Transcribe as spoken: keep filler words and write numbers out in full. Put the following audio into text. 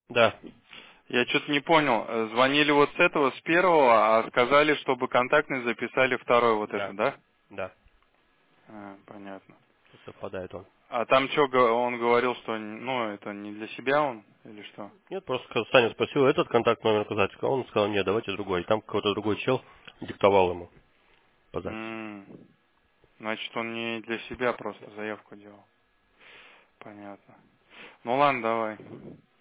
Да, Я что-то не понял. Э, Звонили вот с этого, с первого, а сказали, чтобы контактный записали второй вот это, да, да? да. А, понятно. Совпадает он. А там что, он говорил, что, ну, это не для себя он, или что? Нет, просто когда Саня спросил этот контакт номер по записи, он сказал, нет, давайте другой. И там какой-то другой чел диктовал ему по записи. М, Значит, он не для себя просто заявку делал. Понятно. Ну ладно, давай.